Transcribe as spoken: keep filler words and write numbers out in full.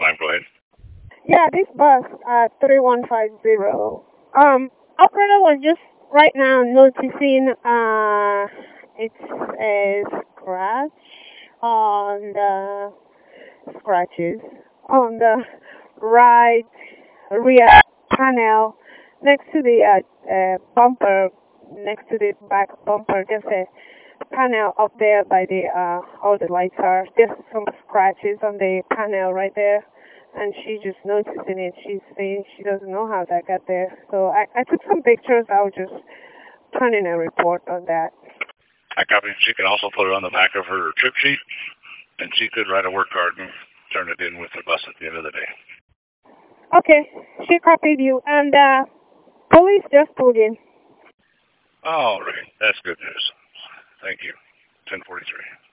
ma'am. Go ahead. Yeah, this bus uh three one five zero. Um, operator was just right now noticing uh it's a scratch on the scratches on the right rear panel next to the uh, uh, bumper, next to the back bumper. There's a panel up there by the uh all the lights are. There's some scratches on the panel right there, and she just noticing it. She's saying she doesn't know how that got there. So I I took some pictures. I was just turning a report on that. I copy. She can also put it on the back of her trip sheet, and she could write a work card and turn it in with the bus at the end of the day. Okay, she copied you, and uh, police just pulled in. All right. That's good news. Thank you. ten forty-three.